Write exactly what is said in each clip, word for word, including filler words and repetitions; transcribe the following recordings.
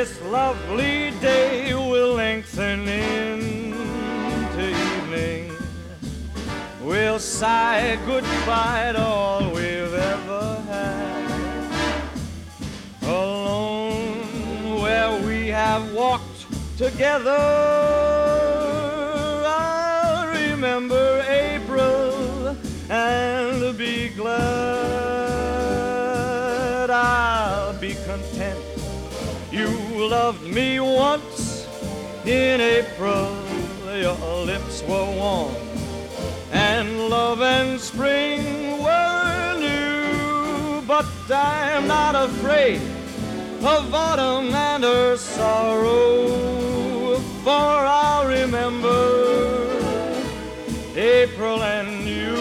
this lovely day will lengthen into evening. We'll sigh goodbye to all we've ever had. Alone where we have walked together, I'll remember April and be glad. I'll be content. You loved me once in April. Your lips were warm and love and spring were new. But I'm not afraid of autumn and her sorrow, for I'll remember April and you.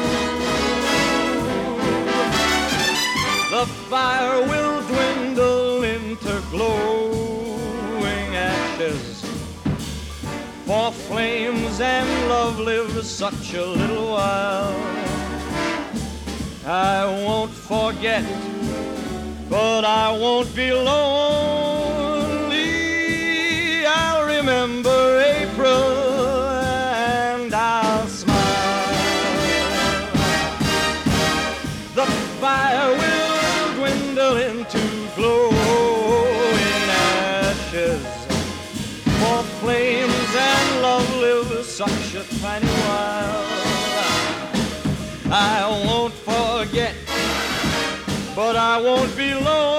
The fire will dwindle into glowing ashes, for flames and love live such a little while. I won't forget, but I won't be lonely. I'll remember April and I'll smile. The fire will dwindle into glowing ashes, for flames and love live such a tiny while. I won't forget, but I won't be lonely.